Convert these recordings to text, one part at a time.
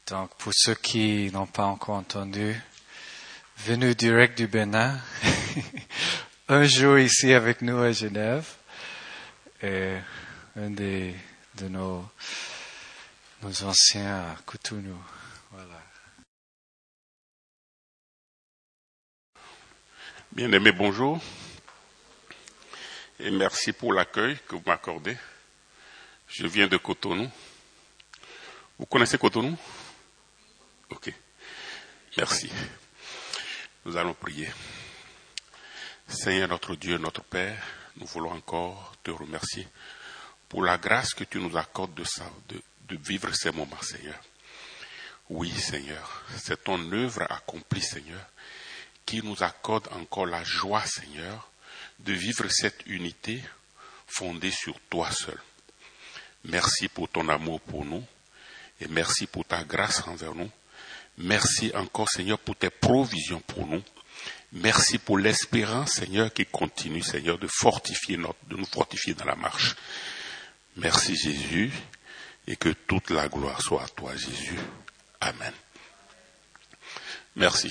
Donc, pour ceux qui n'ont pas encore entendu, venu direct du Bénin, un jour ici avec nous à Genève, et un de nos anciens à Cotonou. Voilà. Bien-aimés, bonjour et merci pour l'accueil que vous m'accordez. Je viens de Cotonou. Vous connaissez Cotonou? Ok, merci. Nous allons prier. Seigneur notre Dieu, notre Père, nous voulons encore te remercier pour la grâce que tu nous accordes de vivre ces moments, Seigneur. Oui, Seigneur, c'est ton œuvre accomplie, Seigneur, qui nous accorde encore la joie, Seigneur, de vivre cette unité fondée sur toi seul. Merci pour ton amour pour nous et merci pour ta grâce envers nous. Merci encore, Seigneur, pour tes provisions pour nous. Merci pour l'espérance, Seigneur, qui continue, Seigneur, de nous fortifier dans la marche. Merci, Jésus, et que toute la gloire soit à toi, Jésus. Amen. Merci.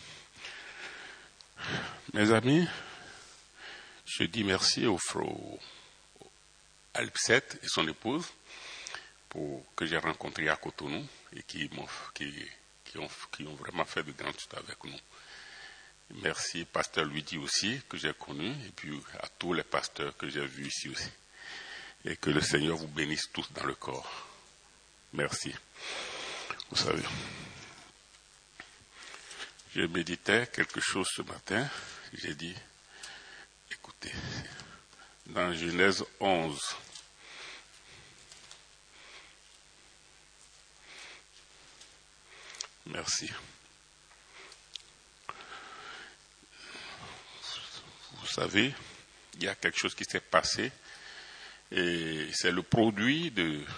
Mes amis, je dis merci au frère Alpset et son épouse que j'ai rencontrés à Cotonou et qui ont vraiment fait de grandes choses avec nous. Merci pasteur Luigi aussi que j'ai connu et puis à tous les pasteurs que j'ai vus ici aussi. Et que le Seigneur vous bénisse tous dans le corps. Merci. Vous savez, je méditais quelque chose ce matin. J'ai dit, écoutez, dans Genèse 11, merci. Vous savez, il y a quelque chose qui s'est passé et c'est le produit du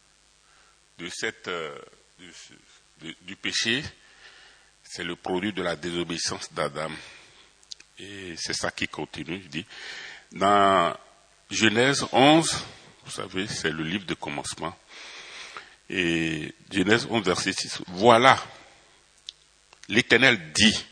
péché, c'est le produit de la désobéissance d'Adam. Et c'est ça qui continue, je dis. Dans Genèse 11, vous savez, c'est le livre de commencement. Et Genèse 11, verset 6. Voilà, l'Éternel dit,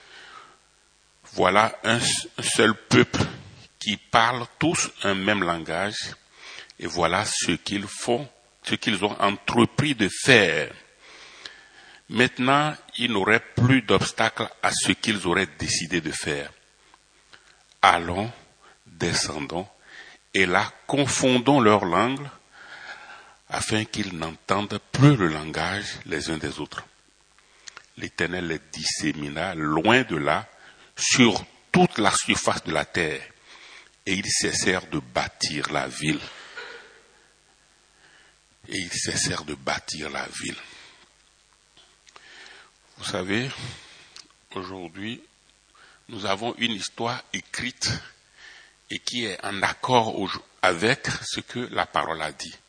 voilà un seul peuple qui parle tous un même langage, et voilà ce qu'ils font, ce qu'ils ont entrepris de faire. Maintenant, il n'aurait plus d'obstacle à ce qu'ils auraient décidé de faire. Allons, descendons, et là, confondons leur langue, afin qu'ils n'entendent plus le langage les uns des autres. L'Éternel les dissémina loin de là, sur toute la surface de la terre, et ils cessèrent de bâtir la ville. Vous savez, aujourd'hui, nous avons une histoire écrite et qui est en accord avec ce que la parole a dit.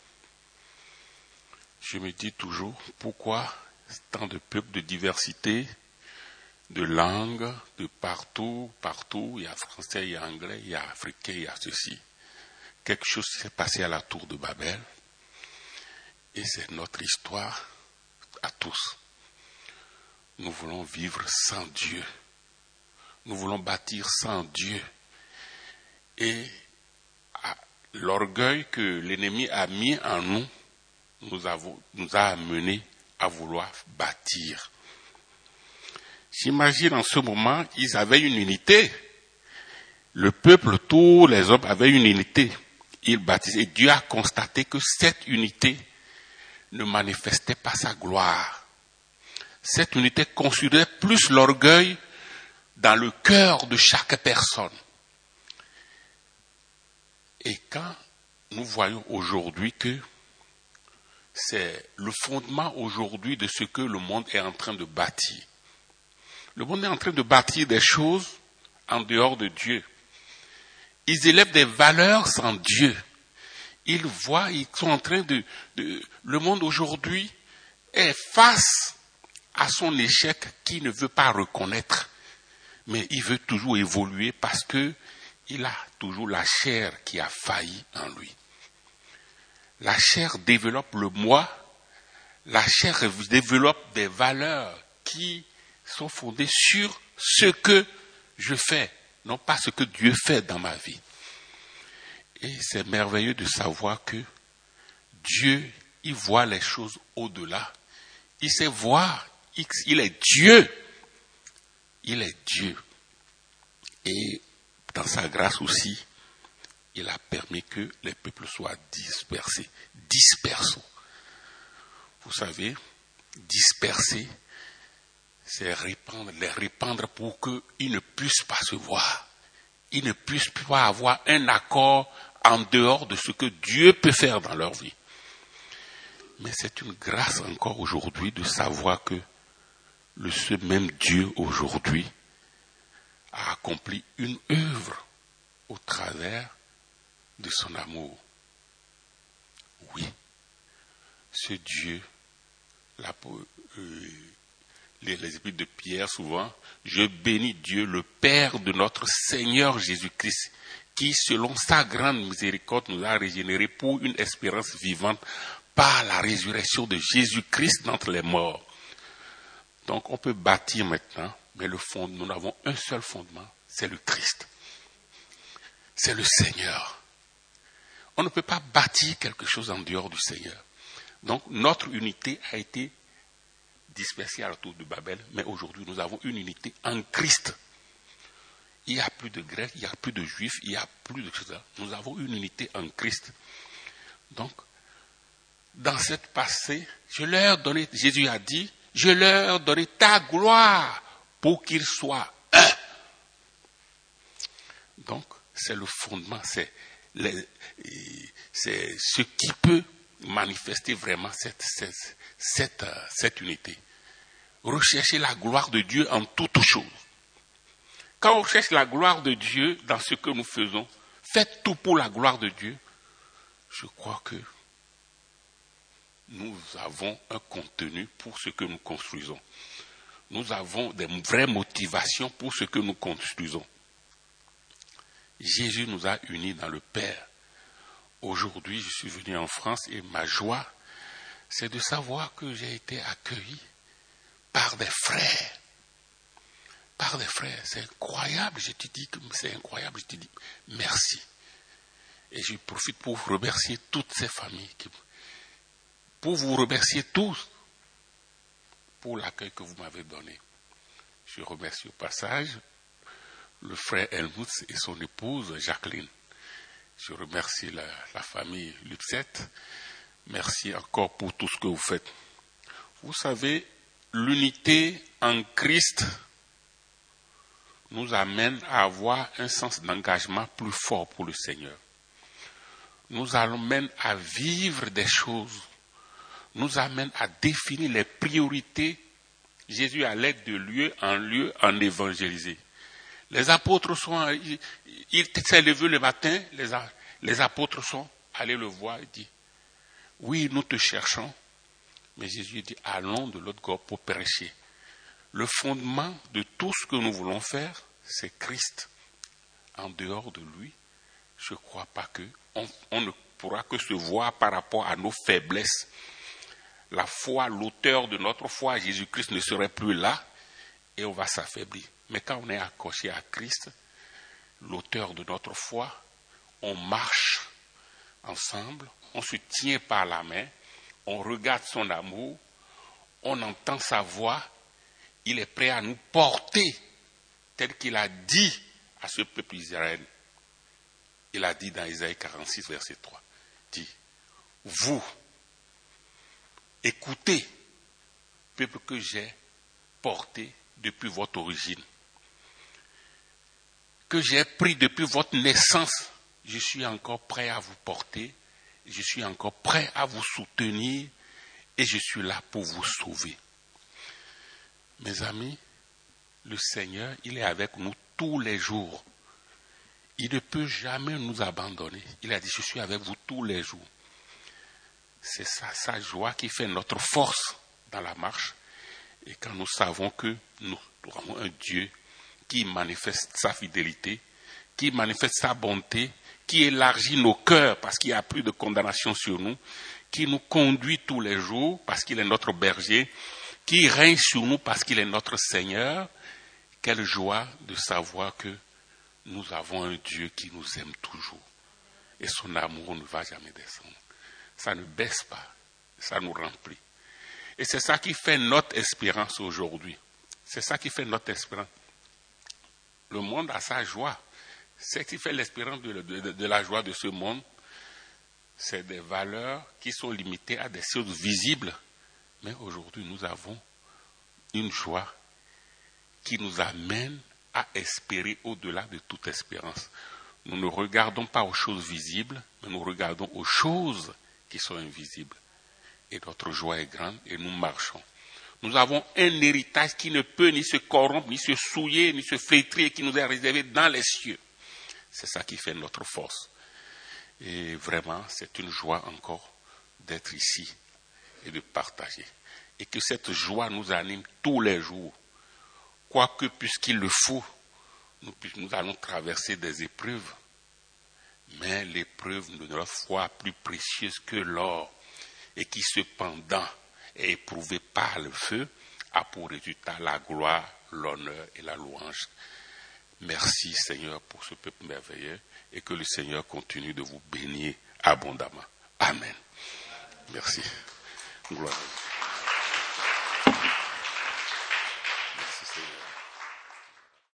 Je me dis toujours, pourquoi tant de peuples de diversité, de langues, de partout, il y a français, il y a anglais, il y a africain, il y a ceci. Quelque chose s'est passé à la tour de Babel et c'est notre histoire à tous. Nous voulons vivre sans Dieu. Nous voulons bâtir sans Dieu. Et l'orgueil que l'ennemi a mis en nous, nous a amenés à vouloir bâtir. J'imagine en ce moment, ils avaient une unité. Le peuple, tous les hommes avaient une unité. Ils bâtissaient. Et Dieu a constaté que cette unité ne manifestait pas sa gloire. Cette unité considérait plus l'orgueil dans le cœur de chaque personne. Et quand nous voyons aujourd'hui que c'est le fondement aujourd'hui de ce que le monde est en train de bâtir. Le monde est en train de bâtir des choses en dehors de Dieu. Ils élèvent des valeurs sans Dieu. Ils sont en train le monde aujourd'hui est face à son échec qu'il ne veut pas reconnaître. Mais il veut toujours évoluer parce que il a toujours la chair qui a failli en lui. La chair développe le moi, la chair développe des valeurs qui sont fondées sur ce que je fais, non pas ce que Dieu fait dans ma vie. Et c'est merveilleux de savoir que Dieu, il voit les choses au-delà. Il sait voir, il est Dieu. Il est Dieu. Et dans sa grâce aussi, il a permis que les peuples soient dispersés. Dispersons. Vous savez, disperser, c'est les répandre pour qu'ils ne puissent pas se voir. Ils ne puissent pas avoir un accord en dehors de ce que Dieu peut faire dans leur vie. Mais c'est une grâce encore aujourd'hui de savoir que ce même Dieu aujourd'hui a accompli une œuvre au travers de son amour. Oui, ce Dieu, les épîtres de Pierre souvent, je bénis Dieu, le Père de notre Seigneur Jésus-Christ, qui, selon sa grande miséricorde, nous a régénérés pour une espérance vivante par la résurrection de Jésus-Christ d'entre les morts. Donc, on peut bâtir maintenant, mais nous avons un seul fondement, c'est le Christ. C'est le Seigneur. On ne peut pas bâtir quelque chose en dehors du Seigneur. Donc, notre unité a été dispersée à la tour de Babel, mais aujourd'hui, nous avons une unité en Christ. Il n'y a plus de Grecs, il n'y a plus de Juifs, il n'y a plus de choses. Nous avons une unité en Christ. Donc, dans cette passée, Jésus a dit, je leur donne ta gloire pour qu'ils soient un. Donc, c'est le fondement, c'est ce qui peut manifester vraiment cette unité. Rechercher la gloire de Dieu en toutes choses. Quand on cherche la gloire de Dieu dans ce que nous faisons, faites tout pour la gloire de Dieu. Je crois que nous avons un contenu pour ce que nous construisons. Nous avons des vraies motivations pour ce que nous construisons. Jésus nous a unis dans le Père. Aujourd'hui, je suis venu en France et ma joie, c'est de savoir que j'ai été accueilli par des frères. Par des frères. C'est incroyable. Je te dis que c'est incroyable. Je te dis merci. Et je profite pour vous remercier toutes ces familles. Pour vous remercier tous pour l'accueil que vous m'avez donné. Je remercie au passage le frère Helmut et son épouse Jacqueline. Je remercie la famille Lupset. Merci encore pour tout ce que vous faites. Vous savez, l'unité en Christ nous amène à avoir un sens d'engagement plus fort pour le Seigneur. Nous amène à vivre des choses. Nous amène à définir les priorités. Jésus allait de lieu en évangéliser. Les apôtres il s'est levé le matin, les apôtres sont allés le voir et dit, oui, nous te cherchons, mais Jésus dit, allons de l'autre côté pour prêcher. Le fondement de tout ce que nous voulons faire, c'est Christ. En dehors de lui, je ne crois pas on ne pourra que se voir par rapport à nos faiblesses. La foi, l'auteur de notre foi, Jésus-Christ, ne serait plus là et on va s'affaiblir. Mais quand on est accroché à Christ, l'auteur de notre foi, on marche ensemble, on se tient par la main, on regarde son amour, on entend sa voix, il est prêt à nous porter tel qu'il a dit à ce peuple d'Israël. Il a dit dans Isaïe 46, verset 3, dit, vous, écoutez, peuple que j'ai porté depuis votre origine, que j'ai pris depuis votre naissance, je suis encore prêt à vous porter, je suis encore prêt à vous soutenir et je suis là pour vous sauver. Mes amis, le Seigneur, il est avec nous tous les jours. Il ne peut jamais nous abandonner. Il a dit, je suis avec vous tous les jours. C'est ça, sa joie qui fait notre force dans la marche. Et quand nous savons que nous avons un Dieu qui manifeste sa fidélité, qui manifeste sa bonté, qui élargit nos cœurs parce qu'il n'y a plus de condamnation sur nous, qui nous conduit tous les jours parce qu'il est notre berger, qui règne sur nous parce qu'il est notre Seigneur. Quelle joie de savoir que nous avons un Dieu qui nous aime toujours. Et son amour ne va jamais descendre. Ça ne baisse pas, ça nous remplit. Et c'est ça qui fait notre espérance aujourd'hui. C'est ça qui fait notre espérance. Le monde a sa joie. C'est ce qui fait l'espérance de la joie de ce monde. C'est des valeurs qui sont limitées à des choses visibles. Mais aujourd'hui, nous avons une joie qui nous amène à espérer au-delà de toute espérance. Nous ne regardons pas aux choses visibles, mais nous regardons aux choses qui sont invisibles. Et notre joie est grande et nous marchons. Nous avons un héritage qui ne peut ni se corrompre, ni se souiller, ni se flétrir, qui nous est réservé dans les cieux. C'est ça qui fait notre force. Et vraiment, c'est une joie encore d'être ici et de partager. Et que cette joie nous anime tous les jours. Quoique, puisqu'il le faut, nous allons traverser des épreuves. Mais l'épreuve de notre foi plus précieuse que l'or, et qui cependant est éprouvée par le feu, a pour résultat la gloire, l'honneur et la louange. Merci Seigneur pour ce peuple merveilleux, et que le Seigneur continue de vous bénir abondamment. Amen. Merci. Gloire à Dieu.